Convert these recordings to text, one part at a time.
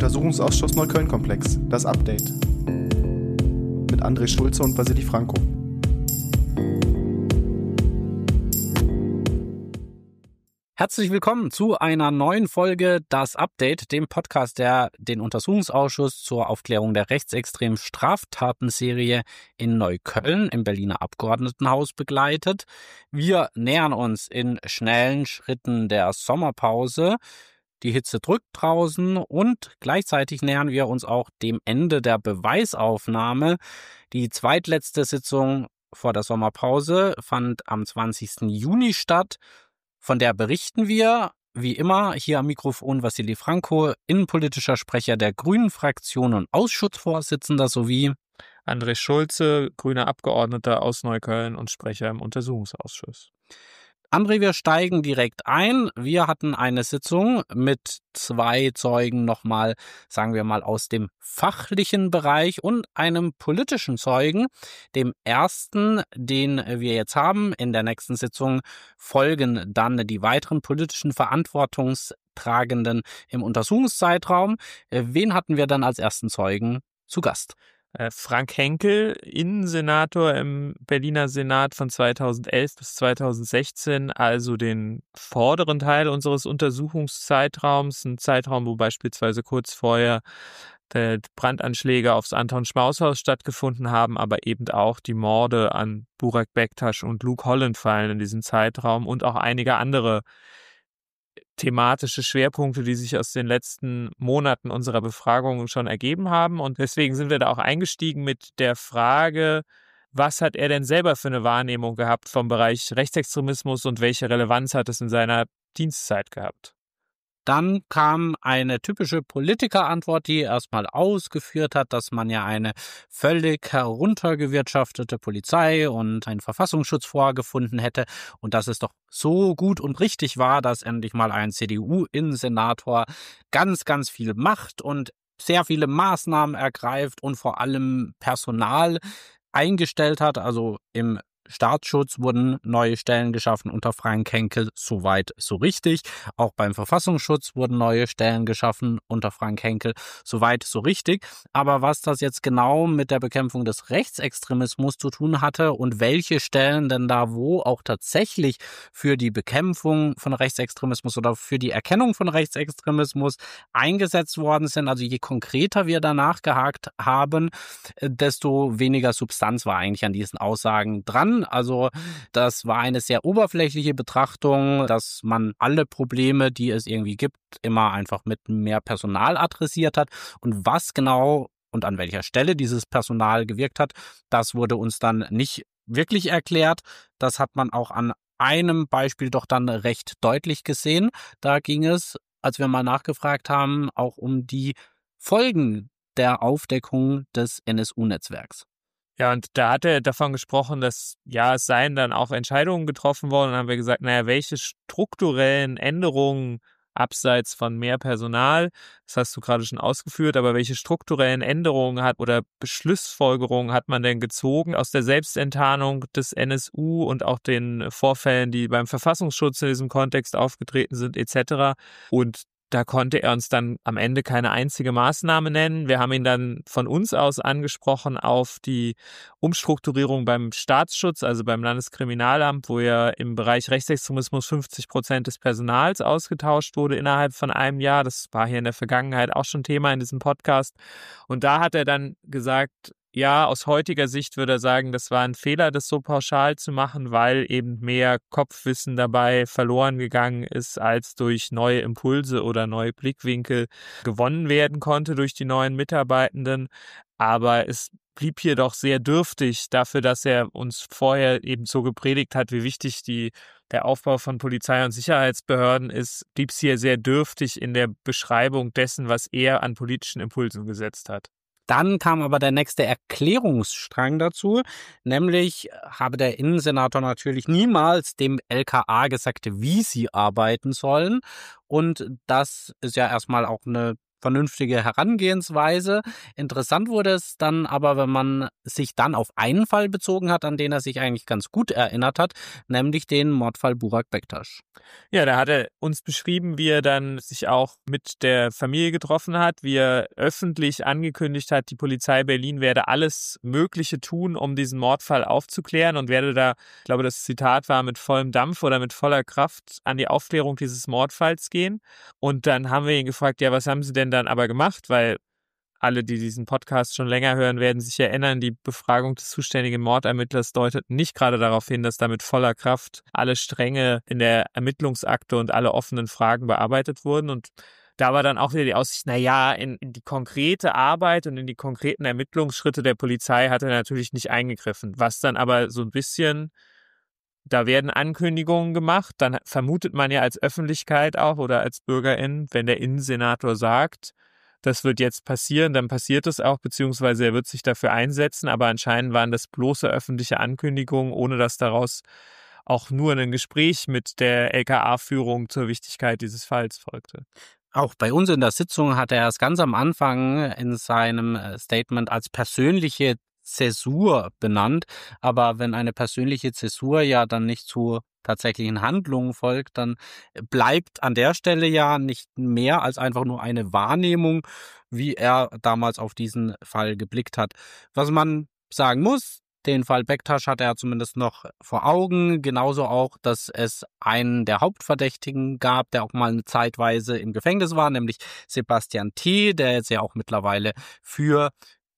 Untersuchungsausschuss Neukölln-Komplex, das Update. Mit André Schulze und Vasili Franco. Herzlich willkommen zu einer neuen Folge Das Update, dem Podcast, der den Untersuchungsausschuss zur Aufklärung der rechtsextremen Straftatenserie in Neukölln im Berliner Abgeordnetenhaus begleitet. Wir nähern uns in schnellen Schritten der Sommerpause. Die Hitze drückt draußen und gleichzeitig nähern wir uns auch dem Ende der Beweisaufnahme. Die zweitletzte Sitzung vor der Sommerpause fand am 20. Juni statt. Von der berichten wir, wie immer, hier am Mikrofon Vasili Franco, innenpolitischer Sprecher der Grünen-Fraktion und Ausschussvorsitzender sowie André Schulze, grüner Abgeordneter aus Neukölln und Sprecher im Untersuchungsausschuss. André, wir steigen direkt ein. Wir hatten eine Sitzung mit 2 Zeugen nochmal, sagen wir mal, aus dem fachlichen Bereich und einem politischen Zeugen. Dem ersten, den wir jetzt haben, in der nächsten Sitzung folgen dann die weiteren politischen Verantwortungstragenden im Untersuchungszeitraum. Wen hatten wir dann als ersten Zeugen zu Gast? Frank Henkel, Innensenator im Berliner Senat von 2011 bis 2016, also den vorderen Teil unseres Untersuchungszeitraums, ein Zeitraum, wo beispielsweise kurz vorher die Brandanschläge aufs Anton-Schmaus-Haus stattgefunden haben, aber eben auch die Morde an Burak Bektaş und Luke Holland fallen in diesen Zeitraum und auch einige andere thematische Schwerpunkte, die sich aus den letzten Monaten unserer Befragungen schon ergeben haben. Und deswegen sind wir da auch eingestiegen mit der Frage, was hat er denn selber für eine Wahrnehmung gehabt vom Bereich Rechtsextremismus und welche Relevanz hat es in seiner Dienstzeit gehabt? Dann kam eine typische Politikerantwort, die erstmal ausgeführt hat, dass man ja eine völlig heruntergewirtschaftete Polizei und einen Verfassungsschutz vorgefunden hätte und dass es doch so gut und richtig war, dass endlich mal ein CDU-Innensenator ganz, ganz viel macht und sehr viele Maßnahmen ergreift und vor allem Personal eingestellt hat, also im Staatsschutz wurden neue Stellen geschaffen unter Frank Henkel, soweit so richtig. Auch beim Verfassungsschutz wurden neue Stellen geschaffen unter Frank Henkel, soweit so richtig. Aber was das jetzt genau mit der Bekämpfung des Rechtsextremismus zu tun hatte und welche Stellen denn da wo auch tatsächlich für die Bekämpfung von Rechtsextremismus oder für die Erkennung von Rechtsextremismus eingesetzt worden sind, also je konkreter wir danach gehakt haben, desto weniger Substanz war eigentlich an diesen Aussagen dran. Also das war eine sehr oberflächliche Betrachtung, dass man alle Probleme, die es irgendwie gibt, immer einfach mit mehr Personal adressiert hat. Und was genau und an welcher Stelle dieses Personal gewirkt hat, das wurde uns dann nicht wirklich erklärt. Das hat man auch an einem Beispiel doch dann recht deutlich gesehen. Da ging es, als wir mal nachgefragt haben, auch um die Folgen der Aufdeckung des NSU-Netzwerks. Ja, und da hat er davon gesprochen, dass es seien dann auch Entscheidungen getroffen worden. Und dann haben wir gesagt, welche strukturellen Änderungen abseits von mehr Personal, das hast du gerade schon ausgeführt, aber welche strukturellen Änderungen oder Beschlussfolgerungen hat man denn gezogen aus der Selbstenttarnung des NSU und auch den Vorfällen, die beim Verfassungsschutz in diesem Kontext aufgetreten sind, etc. Und da konnte er uns dann am Ende keine einzige Maßnahme nennen. Wir haben ihn dann von uns aus angesprochen auf die Umstrukturierung beim Staatsschutz, also beim Landeskriminalamt, wo ja im Bereich Rechtsextremismus 50% des Personals ausgetauscht wurde innerhalb von einem Jahr. Das war hier in der Vergangenheit auch schon Thema in diesem Podcast. Und da hat er dann gesagt, ja, aus heutiger Sicht würde er sagen, das war ein Fehler, das so pauschal zu machen, weil eben mehr Kopfwissen dabei verloren gegangen ist, als durch neue Impulse oder neue Blickwinkel gewonnen werden konnte durch die neuen Mitarbeitenden. Aber es blieb hier doch sehr dürftig dafür, dass er uns vorher eben so gepredigt hat, wie wichtig der Aufbau von Polizei- und Sicherheitsbehörden ist, blieb es hier sehr dürftig in der Beschreibung dessen, was er an politischen Impulsen gesetzt hat. Dann kam aber der nächste Erklärungsstrang dazu, nämlich habe der Innensenator natürlich niemals dem LKA gesagt, wie sie arbeiten sollen. Und das ist ja erstmal auch eine vernünftige Herangehensweise. Interessant wurde es dann aber, wenn man sich dann auf einen Fall bezogen hat, an den er sich eigentlich ganz gut erinnert hat, nämlich den Mordfall Burak Bektaş. Ja, da hat er uns beschrieben, wie er dann sich auch mit der Familie getroffen hat, wie er öffentlich angekündigt hat, die Polizei Berlin werde alles Mögliche tun, um diesen Mordfall aufzuklären und werde da, ich glaube, das Zitat war, mit vollem Dampf oder mit voller Kraft an die Aufklärung dieses Mordfalls gehen. Und dann haben wir ihn gefragt, ja, was haben Sie denn dann aber gemacht? Weil alle, die diesen Podcast schon länger hören, werden sich erinnern, die Befragung des zuständigen Mordermittlers deutet nicht gerade darauf hin, dass da mit voller Kraft alle Stränge in der Ermittlungsakte und alle offenen Fragen bearbeitet wurden. Und da war dann auch wieder die Aussicht, in die konkrete Arbeit und in die konkreten Ermittlungsschritte der Polizei hat er natürlich nicht eingegriffen. Was dann aber so ein bisschen, da werden Ankündigungen gemacht, dann vermutet man ja als Öffentlichkeit auch oder als BürgerInnen, wenn der Innensenator sagt, das wird jetzt passieren, dann passiert es auch, beziehungsweise er wird sich dafür einsetzen, aber anscheinend waren das bloße öffentliche Ankündigungen, ohne dass daraus auch nur ein Gespräch mit der LKA-Führung zur Wichtigkeit dieses Falls folgte. Auch bei uns in der Sitzung hat er es ganz am Anfang in seinem Statement als persönliche Zäsur benannt. Aber wenn eine persönliche Zäsur ja dann nicht zu tatsächlichen Handlungen folgt, dann bleibt an der Stelle ja nicht mehr als einfach nur eine Wahrnehmung, wie er damals auf diesen Fall geblickt hat. Was man sagen muss, den Fall Bektaş hat er zumindest noch vor Augen, genauso auch, dass es einen der Hauptverdächtigen gab, der auch mal eine Zeitweise im Gefängnis war, nämlich Sebastian T., der jetzt ja auch mittlerweile für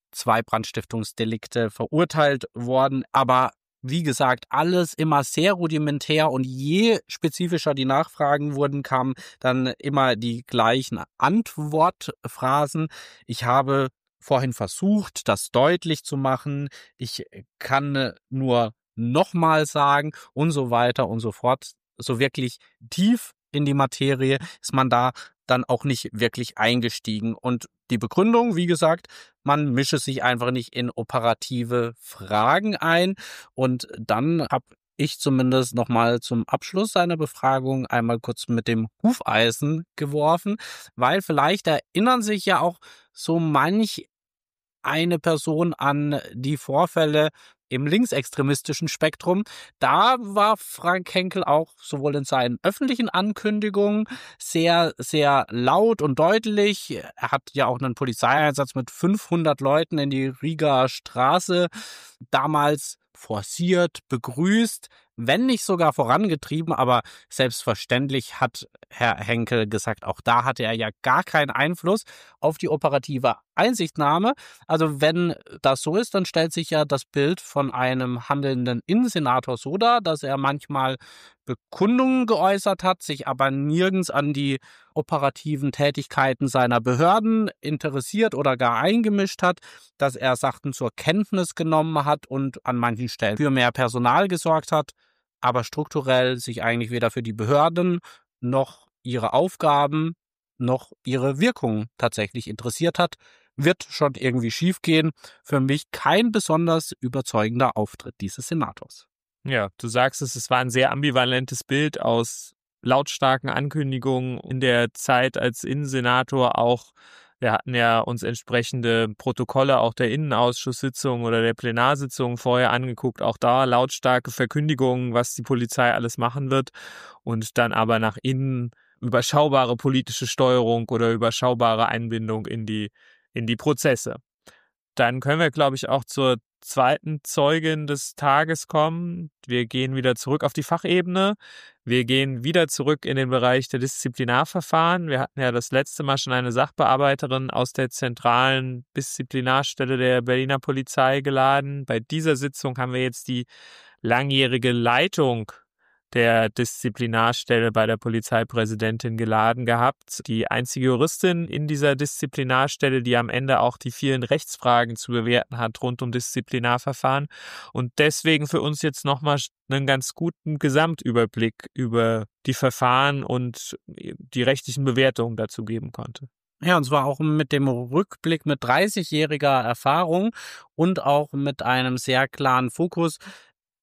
2 Brandstiftungsdelikte verurteilt worden, aber wie gesagt, alles immer sehr rudimentär und je spezifischer die Nachfragen wurden, kamen dann immer die gleichen Antwortphrasen. Ich habe vorhin versucht, das deutlich zu machen. Ich kann nur nochmal sagen und so weiter und so fort. So wirklich tief in die Materie ist man da dann auch nicht wirklich eingestiegen. Und die Begründung, wie gesagt, man mische sich einfach nicht in operative Fragen ein. Und dann habe ich zumindest nochmal zum Abschluss seiner Befragung einmal kurz mit dem Hufeisen geworfen, weil vielleicht erinnern sich ja auch so manch eine Person an die Vorfälle im linksextremistischen Spektrum. Da war Frank Henkel auch sowohl in seinen öffentlichen Ankündigungen sehr, sehr laut und deutlich. Er hat ja auch einen Polizeieinsatz mit 500 Leuten in die Rigaer Straße damals forciert, begrüßt, wenn nicht sogar vorangetrieben, aber selbstverständlich hat Herr Henkel gesagt, auch da hatte er ja gar keinen Einfluss auf die operative Einsichtnahme. Also wenn das so ist, dann stellt sich ja das Bild von einem handelnden Innensenator so dar, dass er manchmal Bekundungen geäußert hat, sich aber nirgends an die operativen Tätigkeiten seiner Behörden interessiert oder gar eingemischt hat, dass er Sachen zur Kenntnis genommen hat und an manchen Stellen für mehr Personal gesorgt hat, aber strukturell sich eigentlich weder für die Behörden noch ihre Aufgaben noch ihre Wirkung tatsächlich interessiert hat, wird schon irgendwie schiefgehen. Für mich kein besonders überzeugender Auftritt dieses Senators. Ja, du sagst es war ein sehr ambivalentes Bild aus lautstarken Ankündigungen in der Zeit als Innensenator auch. Wir hatten ja uns entsprechende Protokolle auch der Innenausschusssitzung oder der Plenarsitzung vorher angeguckt. Auch da lautstarke Verkündigungen, was die Polizei alles machen wird. Und dann aber nach innen überschaubare politische Steuerung oder überschaubare Einbindung in die Prozesse. Dann können wir, glaube ich, auch zur zweiten Zeugin des Tages kommen. Wir gehen wieder zurück auf die Fachebene. Wir gehen wieder zurück in den Bereich der Disziplinarverfahren. Wir hatten ja das letzte Mal schon eine Sachbearbeiterin aus der zentralen Disziplinarstelle der Berliner Polizei geladen. Bei dieser Sitzung haben wir jetzt die langjährige Leitung der Disziplinarstelle bei der Polizeipräsidentin geladen gehabt. Die einzige Juristin in dieser Disziplinarstelle, die am Ende auch die vielen Rechtsfragen zu bewerten hat rund um Disziplinarverfahren und deswegen für uns jetzt nochmal einen ganz guten Gesamtüberblick über die Verfahren und die rechtlichen Bewertungen dazu geben konnte. Ja, und zwar auch mit dem Rückblick mit 30-jähriger Erfahrung und auch mit einem sehr klaren Fokus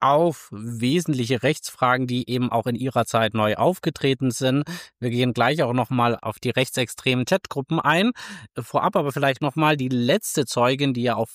auf wesentliche Rechtsfragen, die eben auch in ihrer Zeit neu aufgetreten sind. Wir gehen gleich auch nochmal auf die rechtsextremen Chatgruppen ein. Vorab aber vielleicht nochmal die letzte Zeugin, die ja auf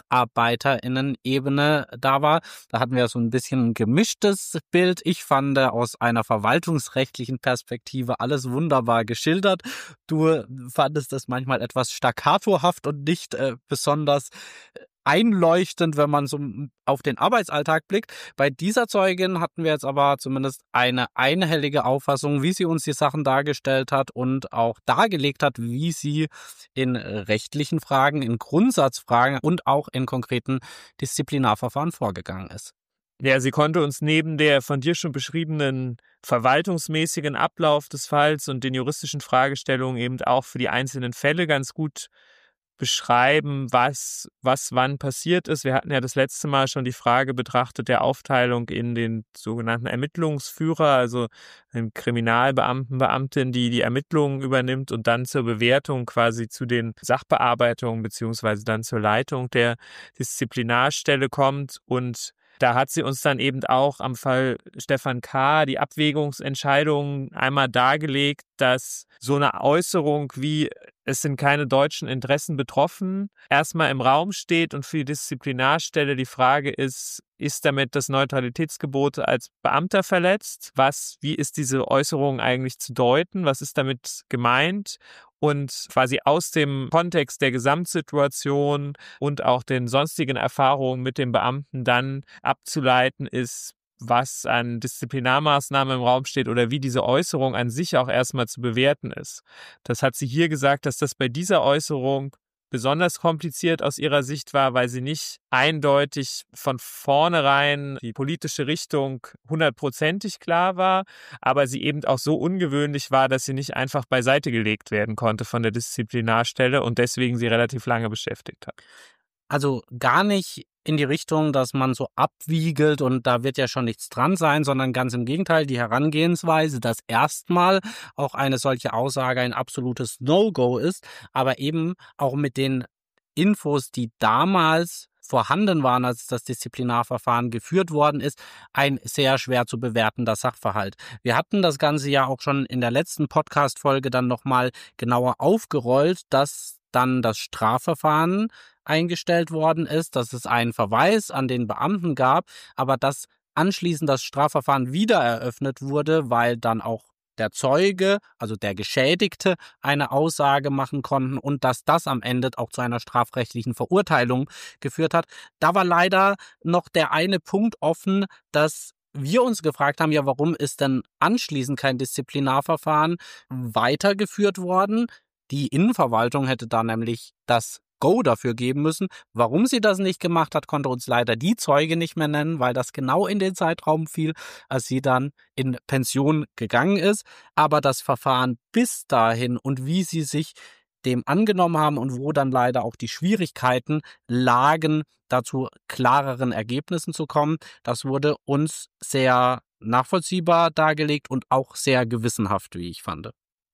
SacharbeiterInnen-Ebene da war. Da hatten wir so ein bisschen ein gemischtes Bild. Ich fand aus einer verwaltungsrechtlichen Perspektive alles wunderbar geschildert. Du fandest das manchmal etwas staccatohaft und nicht besonders einleuchtend, wenn man so auf den Arbeitsalltag blickt. Bei dieser Zeugin hatten wir jetzt aber zumindest eine einhellige Auffassung, wie sie uns die Sachen dargestellt hat und auch dargelegt hat, wie sie in rechtlichen Fragen, in Grundsatzfragen und auch in konkreten Disziplinarverfahren vorgegangen ist. Ja, sie konnte uns neben der von dir schon beschriebenen verwaltungsmäßigen Ablauf des Falls und den juristischen Fragestellungen eben auch für die einzelnen Fälle ganz gut beschreiben, was wann passiert ist. Wir hatten ja das letzte Mal schon die Frage betrachtet der Aufteilung in den sogenannten Ermittlungsführer, also einen Kriminalbeamten, Beamtin, die die Ermittlungen übernimmt und dann zur Bewertung quasi zu den Sachbearbeitungen beziehungsweise dann zur Leitung der Disziplinarstelle kommt. Und da hat sie uns dann eben auch am Fall Stefan K. die Abwägungsentscheidungen einmal dargelegt, dass so eine Äußerung wie es sind keine deutschen Interessen betroffen, erstmal im Raum steht und für die Disziplinarstelle die Frage ist damit das Neutralitätsgebot als Beamter verletzt? Wie ist diese Äußerung eigentlich zu deuten? Was ist damit gemeint? Und quasi aus dem Kontext der Gesamtsituation und auch den sonstigen Erfahrungen mit dem Beamten dann abzuleiten ist, was an Disziplinarmaßnahmen im Raum steht oder wie diese Äußerung an sich auch erstmal zu bewerten ist. Das hat sie hier gesagt, dass das bei dieser Äußerung besonders kompliziert aus ihrer Sicht war, weil sie nicht eindeutig von vornherein die politische Richtung 100%ig klar war, aber sie eben auch so ungewöhnlich war, dass sie nicht einfach beiseite gelegt werden konnte von der Disziplinarstelle und deswegen sie relativ lange beschäftigt hat. Also gar nicht in die Richtung, dass man so abwiegelt und da wird ja schon nichts dran sein, sondern ganz im Gegenteil, die Herangehensweise, dass erstmal auch eine solche Aussage ein absolutes No-Go ist, aber eben auch mit den Infos, die damals vorhanden waren, als das Disziplinarverfahren geführt worden ist, ein sehr schwer zu bewertender Sachverhalt. Wir hatten das Ganze ja auch schon in der letzten Podcast-Folge dann nochmal genauer aufgerollt, dass dann das Strafverfahren eingestellt worden ist, dass es einen Verweis an den Beamten gab, aber dass anschließend das Strafverfahren wieder eröffnet wurde, weil dann auch der Zeuge, also der Geschädigte, eine Aussage machen konnten und dass das am Ende auch zu einer strafrechtlichen Verurteilung geführt hat. Da war leider noch der eine Punkt offen, dass wir uns gefragt haben, ja, warum ist denn anschließend kein Disziplinarverfahren weitergeführt worden? Die Innenverwaltung hätte da nämlich das Go dafür geben müssen. Warum sie das nicht gemacht hat, konnte uns leider die Zeuge nicht mehr nennen, weil das genau in den Zeitraum fiel, als sie dann in Pension gegangen ist. Aber das Verfahren bis dahin und wie sie sich dem angenommen haben und wo dann leider auch die Schwierigkeiten lagen, dazu klareren Ergebnissen zu kommen, das wurde uns sehr nachvollziehbar dargelegt und auch sehr gewissenhaft, wie ich fand.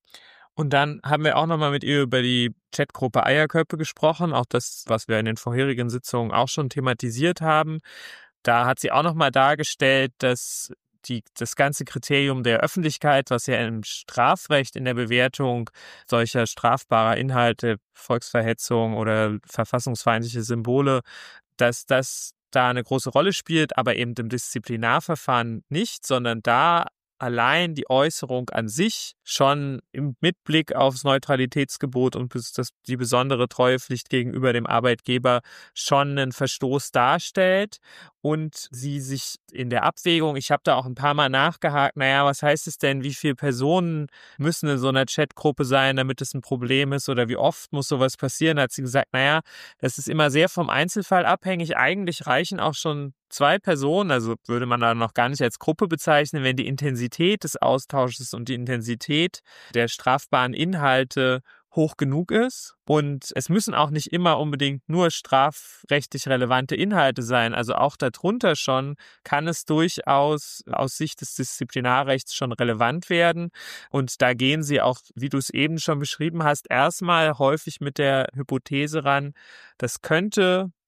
Und dann haben wir auch nochmal mit ihr über die Chatgruppe Eierköpfe gesprochen, auch das, was wir in den vorherigen Sitzungen auch schon thematisiert haben. Da hat sie auch nochmal dargestellt, dass das ganze Kriterium der Öffentlichkeit, was ja im Strafrecht in der Bewertung solcher strafbarer Inhalte, Volksverhetzung oder verfassungsfeindliche Symbole, dass das da eine große Rolle spielt, aber eben im Disziplinarverfahren nicht, sondern da allein die Äußerung an sich schon mit Blick aufs Neutralitätsgebot und die besondere Treuepflicht gegenüber dem Arbeitgeber schon einen Verstoß darstellt und sie sich in der Abwägung, ich habe da auch ein paar Mal nachgehakt, was heißt es denn, wie viele Personen müssen in so einer Chatgruppe sein, damit es ein Problem ist oder wie oft muss sowas passieren, hat sie gesagt, das ist immer sehr vom Einzelfall abhängig, eigentlich reichen auch schon 2 Personen, also würde man da noch gar nicht als Gruppe bezeichnen, wenn die Intensität des Austausches und die Intensität der strafbaren Inhalte hoch genug ist. Und es müssen auch nicht immer unbedingt nur strafrechtlich relevante Inhalte sein. Also auch darunter schon kann es durchaus aus Sicht des Disziplinarrechts schon relevant werden. Und da gehen sie auch, wie du es eben schon beschrieben hast, erstmal häufig mit der Hypothese ran, das könnte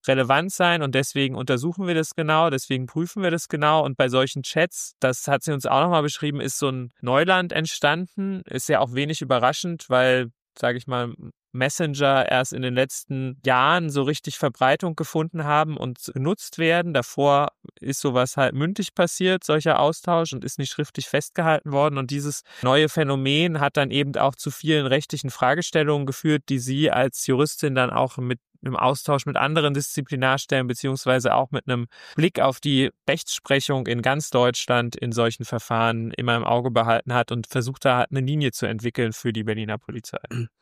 relevant sein und deswegen untersuchen wir das genau, deswegen prüfen wir das genau. Und bei solchen Chats, das hat sie uns auch nochmal beschrieben, ist so ein Neuland entstanden. Ist ja auch wenig überraschend, weil, sage ich mal, Messenger erst in den letzten Jahren so richtig Verbreitung gefunden haben und genutzt werden. Davor ist sowas halt mündlich passiert, solcher Austausch, und ist nicht schriftlich festgehalten worden. Und dieses neue Phänomen hat dann eben auch zu vielen rechtlichen Fragestellungen geführt, die sie als Juristin dann auch mit im Austausch mit anderen Disziplinarstellen beziehungsweise auch mit einem Blick auf die Rechtsprechung in ganz Deutschland in solchen Verfahren immer im Auge behalten hat und versucht da eine Linie zu entwickeln für die Berliner Polizei.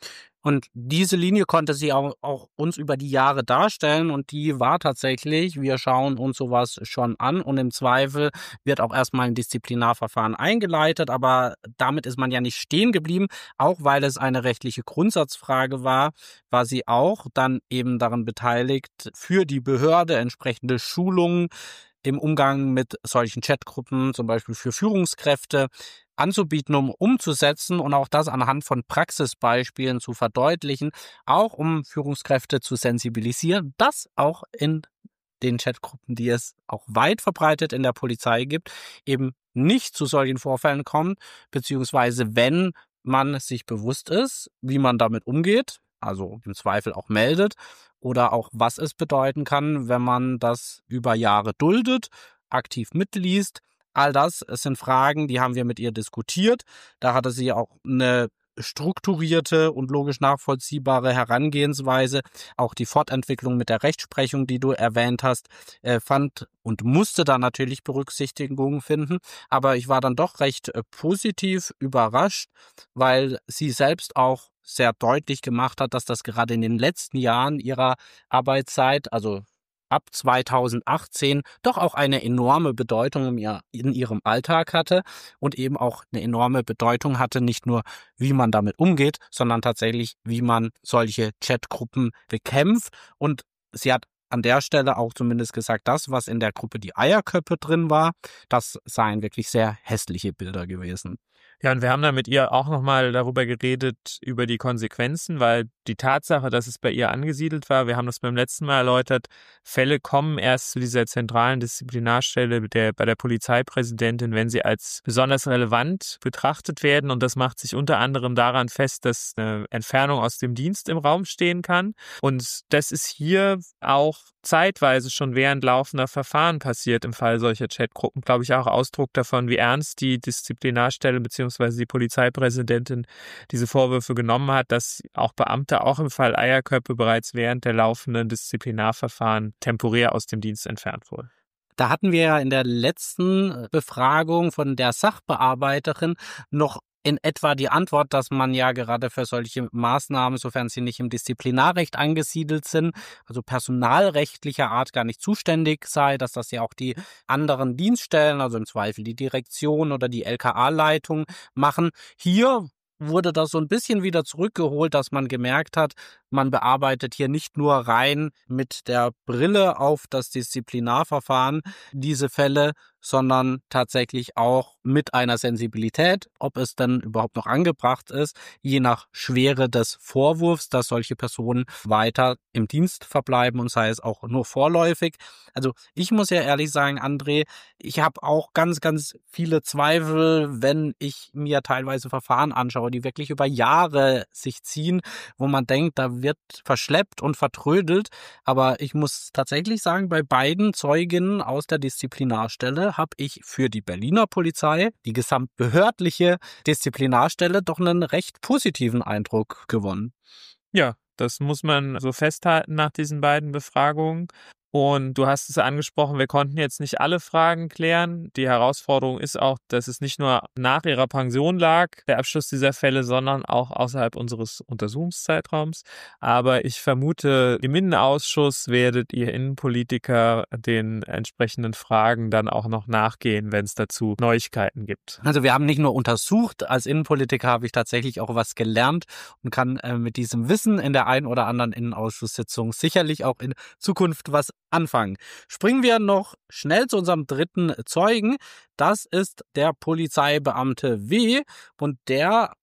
Und diese Linie konnte sie auch uns über die Jahre darstellen und die war tatsächlich, wir schauen uns sowas schon an und im Zweifel wird auch erstmal ein Disziplinarverfahren eingeleitet, aber damit ist man ja nicht stehen geblieben, auch weil es eine rechtliche Grundsatzfrage war sie auch dann eben daran beteiligt, für die Behörde entsprechende Schulungen im Umgang mit solchen Chatgruppen, zum Beispiel für Führungskräfte, anzubieten, um umzusetzen und auch das anhand von Praxisbeispielen zu verdeutlichen, auch um Führungskräfte zu sensibilisieren, dass auch in den Chatgruppen, die es auch weit verbreitet in der Polizei gibt, eben nicht zu solchen Vorfällen kommt, beziehungsweise wenn man sich bewusst ist, wie man damit umgeht, also im Zweifel auch meldet oder auch was es bedeuten kann, wenn man das über Jahre duldet, aktiv mitliest. All das sind Fragen, die haben wir mit ihr diskutiert. Da hatte sie auch eine strukturierte und logisch nachvollziehbare Herangehensweise. Auch die Fortentwicklung mit der Rechtsprechung, die du erwähnt hast, fand und musste da natürlich Berücksichtigung finden. Aber ich war dann doch recht positiv überrascht, weil sie selbst auch sehr deutlich gemacht hat, dass das gerade in den letzten Jahren ihrer Arbeitszeit, also ab 2018 doch auch eine enorme Bedeutung in ihrem Alltag hatte und eben auch eine enorme Bedeutung hatte, nicht nur wie man damit umgeht, sondern tatsächlich wie man solche Chatgruppen bekämpft. Und sie hat an der Stelle auch zumindest gesagt, das, was in der Gruppe die Eierköpfe drin war, das seien wirklich sehr hässliche Bilder gewesen. Ja, und wir haben dann mit ihr auch nochmal darüber geredet, über die Konsequenzen, weil die Tatsache, dass es bei ihr angesiedelt war, wir haben das beim letzten Mal erläutert, Fälle kommen erst zu dieser zentralen Disziplinarstelle bei der Polizeipräsidentin, wenn sie als besonders relevant betrachtet werden. Und das macht sich unter anderem daran fest, dass eine Entfernung aus dem Dienst im Raum stehen kann. Und das ist hier auch zeitweise schon während laufender Verfahren passiert im Fall solcher Chatgruppen, glaube ich, auch Ausdruck davon, wie ernst die Disziplinarstelle bzw. die Polizeipräsidentin diese Vorwürfe genommen hat, dass auch Beamte auch im Fall Eierköpfe bereits während der laufenden Disziplinarverfahren temporär aus dem Dienst entfernt wurden. Da hatten wir ja in der letzten Befragung von der Sachbearbeiterin noch in etwa die Antwort, dass man ja gerade für solche Maßnahmen, sofern sie nicht im Disziplinarrecht angesiedelt sind, also personalrechtlicher Art gar nicht zuständig sei, dass das ja auch die anderen Dienststellen, also im Zweifel die Direktion oder die LKA-Leitung machen. Hier wurde das so ein bisschen wieder zurückgeholt, dass man gemerkt hat, man bearbeitet hier nicht nur rein mit der Brille auf das Disziplinarverfahren diese Fälle, sondern tatsächlich auch mit einer Sensibilität, ob es dann überhaupt noch angebracht ist, je nach Schwere des Vorwurfs, dass solche Personen weiter im Dienst verbleiben und sei es auch nur vorläufig. Also ich muss ja ehrlich sagen, André, ich habe auch ganz, ganz viele Zweifel, wenn ich mir teilweise Verfahren anschaue, die wirklich über Jahre sich ziehen, wo man denkt, da wird verschleppt und vertrödelt. Aber ich muss tatsächlich sagen, bei beiden Zeuginnen aus der Disziplinarstelle habe ich für die Berliner Polizei, die gesamtbehördliche Disziplinarstelle, doch einen recht positiven Eindruck gewonnen. Ja, das muss man so festhalten nach diesen beiden Befragungen. Und du hast es angesprochen, wir konnten jetzt nicht alle Fragen klären. Die Herausforderung ist auch, dass es nicht nur nach ihrer Pension lag, der Abschluss dieser Fälle, sondern auch außerhalb unseres Untersuchungszeitraums. Aber ich vermute, im Innenausschuss werdet ihr Innenpolitiker den entsprechenden Fragen dann auch noch nachgehen, wenn es dazu Neuigkeiten gibt. Also wir haben nicht nur untersucht, als Innenpolitiker habe ich tatsächlich auch was gelernt und kann mit diesem Wissen in der einen oder anderen Innenausschusssitzung sicherlich auch in Zukunft was anfangen. Springen wir noch schnell zu unserem dritten Zeugen. Das ist der Polizeibeamte W. Und der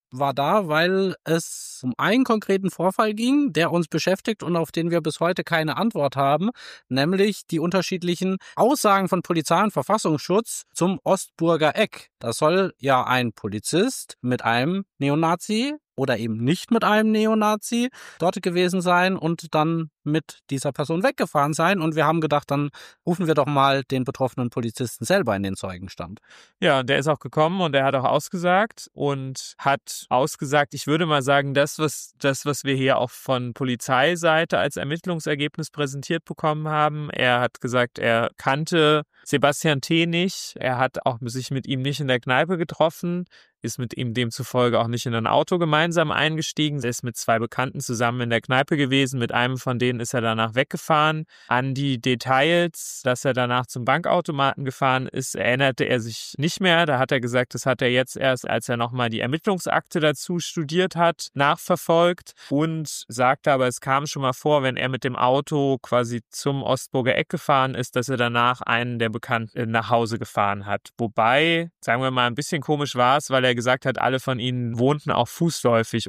war da, weil es um einen konkreten Vorfall ging, der uns beschäftigt und auf den wir bis heute keine Antwort haben, nämlich die unterschiedlichen Aussagen von Polizei und Verfassungsschutz zum Ostburger Eck. Da soll ja ein Polizist mit einem Neonazi oder eben nicht mit einem Neonazi dort gewesen sein und dann mit dieser Person weggefahren sein. Und wir haben gedacht, dann rufen wir doch mal den betroffenen Polizisten selber in den Zeugenstand. Ja, der ist auch gekommen und der hat auch ausgesagt und hat ausgesagt, ich würde mal sagen, das, was wir hier auch von Polizeiseite als Ermittlungsergebnis präsentiert bekommen haben. Er hat gesagt, er kannte Sebastian T. nicht. Er hat auch sich mit ihm nicht in der Kneipe getroffen, ist mit ihm demzufolge auch nicht in ein Auto gemeinsam eingestiegen. Er ist mit 2 Bekannten zusammen in der Kneipe gewesen. Mit einem von denen ist er danach weggefahren. An die Details, dass er danach zum Bankautomaten gefahren ist, erinnerte er sich nicht mehr. Da hat er gesagt, das hat er jetzt erst, als er nochmal die Ermittlungsakte dazu studiert hat, nachverfolgt und sagte aber, es kam schon mal vor, wenn er mit dem Auto quasi zum Ostburger Eck gefahren ist, dass er danach einen der Bekannten nach Hause gefahren hat. Wobei, sagen wir mal, ein bisschen komisch war es, weil er gesagt hat, alle von ihnen wohnen auch fußläufig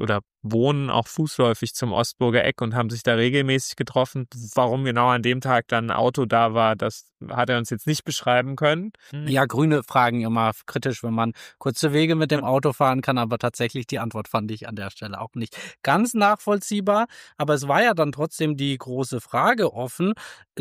zum Ostburger Eck und haben sich da regelmäßig getroffen. Warum genau an dem Tag dann ein Auto da war, das hat er uns jetzt nicht beschreiben können. Ja, Grüne fragen immer kritisch, wenn man kurze Wege mit dem Auto fahren kann, aber tatsächlich die Antwort fand ich an der Stelle auch nicht ganz nachvollziehbar. Aber es war ja dann trotzdem die große Frage offen,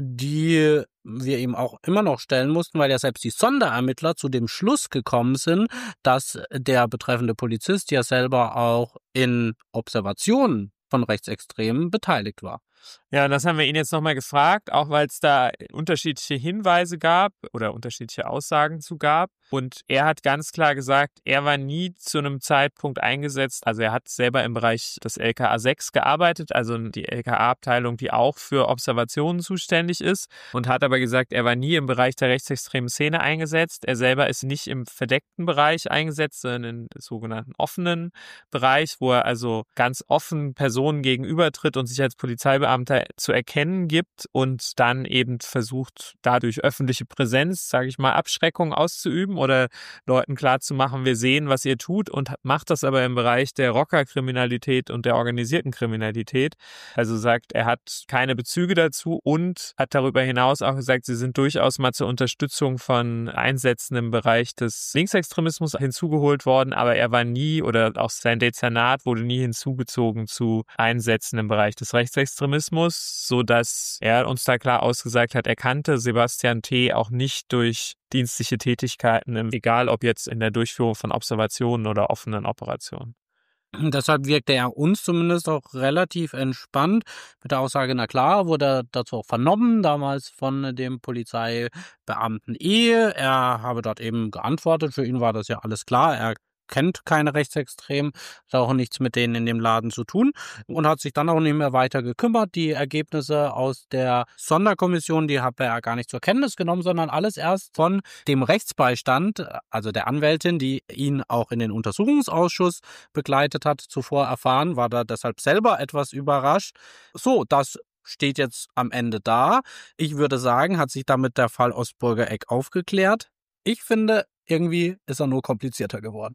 die wir ihm auch immer noch stellen mussten, weil ja selbst die Sonderermittler zu dem Schluss gekommen sind, dass der betreffende Polizist ja selber auch in Observationen von Rechtsextremen beteiligt war. Ja, das haben wir ihn jetzt nochmal gefragt, auch weil es da unterschiedliche Hinweise gab oder unterschiedliche Aussagen zu gab. Und er hat ganz klar gesagt, er war nie zu einem Zeitpunkt eingesetzt. Also er hat selber im Bereich des LKA 6 gearbeitet, also die LKA-Abteilung, die auch für Observationen zuständig ist. Und hat aber gesagt, er war nie im Bereich der rechtsextremen Szene eingesetzt. Er selber ist nicht im verdeckten Bereich eingesetzt, sondern im sogenannten offenen Bereich, wo er also ganz offen Personen gegenübertritt und sich als Polizeibeamter zu erkennen gibt und dann eben versucht, dadurch öffentliche Präsenz, sage ich mal, Abschreckung auszuüben oder Leuten klarzumachen, wir sehen, was ihr tut, und macht das aber im Bereich der Rockerkriminalität und der organisierten Kriminalität. Also sagt, er hat keine Bezüge dazu und hat darüber hinaus auch gesagt, sie sind durchaus mal zur Unterstützung von Einsätzen im Bereich des Linksextremismus hinzugeholt worden, aber er war nie, oder auch sein Dezernat wurde nie hinzugezogen zu Einsätzen im Bereich des Rechtsextremismus, sodass er uns da klar ausgesagt hat, er kannte Sebastian T. auch nicht durch dienstliche Tätigkeiten, egal ob jetzt in der Durchführung von Observationen oder offenen Operationen. Deshalb wirkte er uns zumindest auch relativ entspannt mit der Aussage, na klar, wurde er dazu auch vernommen, damals von dem Polizeibeamten E. Er habe dort eben geantwortet, für ihn war das ja alles klar, er kennt keine Rechtsextremen, hat auch nichts mit denen in dem Laden zu tun und hat sich dann auch nicht mehr weiter gekümmert. Die Ergebnisse aus der Sonderkommission, die hat er gar nicht zur Kenntnis genommen, sondern alles erst von dem Rechtsbeistand, also der Anwältin, die ihn auch in den Untersuchungsausschuss begleitet hat, zuvor erfahren, war da deshalb selber etwas überrascht. So, das steht jetzt am Ende da. Ich würde sagen, hat sich damit der Fall Ostburger Eck aufgeklärt. Ich finde, irgendwie ist er nur komplizierter geworden.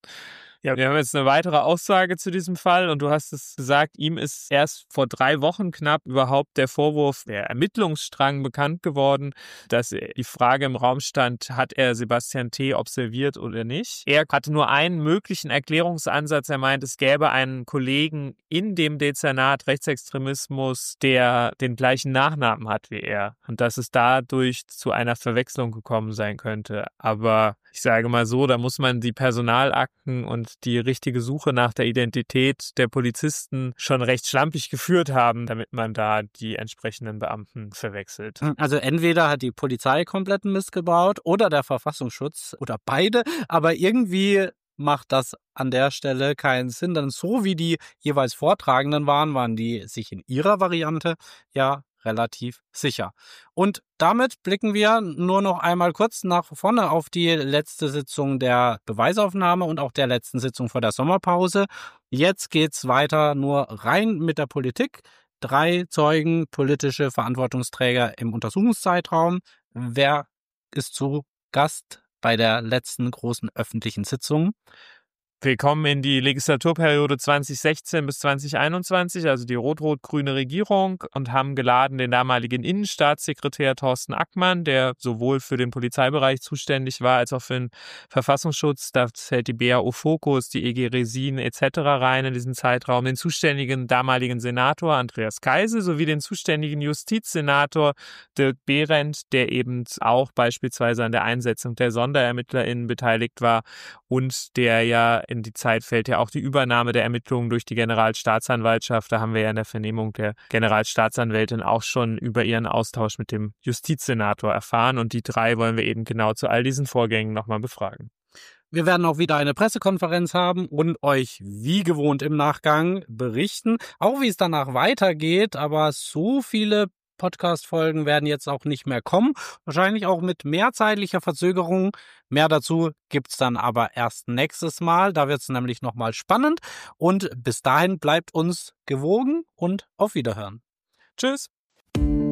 Ja, wir haben jetzt eine weitere Aussage zu diesem Fall und du hast es gesagt, ihm ist erst vor 3 Wochen knapp überhaupt der Vorwurf, der Ermittlungsstrang bekannt geworden, dass die Frage im Raum stand, hat er Sebastian T. observiert oder nicht. Er hatte nur einen möglichen Erklärungsansatz. Er meint, es gäbe einen Kollegen in dem Dezernat Rechtsextremismus, der den gleichen Nachnamen hat wie er und dass es dadurch zu einer Verwechslung gekommen sein könnte. Aber ich sage mal so, da muss man die Personalakten und die richtige Suche nach der Identität der Polizisten schon recht schlampig geführt haben, damit man da die entsprechenden Beamten verwechselt. Also entweder hat die Polizei kompletten Mist gebaut oder der Verfassungsschutz oder beide, aber irgendwie macht das an der Stelle keinen Sinn, denn so wie die jeweils Vortragenden waren die sich in ihrer Variante ja relativ sicher. Und damit blicken wir nur noch einmal kurz nach vorne auf die letzte Sitzung der Beweisaufnahme und auch der letzten Sitzung vor der Sommerpause. Jetzt geht's weiter nur rein mit der Politik. 3 Zeugen, politische Verantwortungsträger im Untersuchungszeitraum. Wer ist zu Gast bei der letzten großen öffentlichen Sitzung? Wir kommen in die Legislaturperiode 2016 bis 2021, also die rot-rot-grüne Regierung, und haben geladen den damaligen Innenstaatssekretär Thorsten Ackmann, der sowohl für den Polizeibereich zuständig war, als auch für den Verfassungsschutz. Da zählt die BAO Fokus, die EG Resin etc. rein in diesen Zeitraum. Den zuständigen damaligen Senator Andreas Keisel sowie den zuständigen Justizsenator Dirk Behrendt, der eben auch beispielsweise an der Einsetzung der SonderermittlerInnen beteiligt war und der ja in die Zeit fällt ja auch die Übernahme der Ermittlungen durch die Generalstaatsanwaltschaft. Da haben wir ja in der Vernehmung der Generalstaatsanwältin auch schon über ihren Austausch mit dem Justizsenator erfahren. Und die drei wollen wir eben genau zu all diesen Vorgängen nochmal befragen. Wir werden auch wieder eine Pressekonferenz haben und euch wie gewohnt im Nachgang berichten, auch wie es danach weitergeht. Aber so viele Podcast-Folgen werden jetzt auch nicht mehr kommen. Wahrscheinlich auch mit mehr zeitlicher Verzögerung. Mehr dazu gibt's dann aber erst nächstes Mal. Da wird's nämlich nochmal spannend. Und bis dahin bleibt uns gewogen und auf Wiederhören. Tschüss!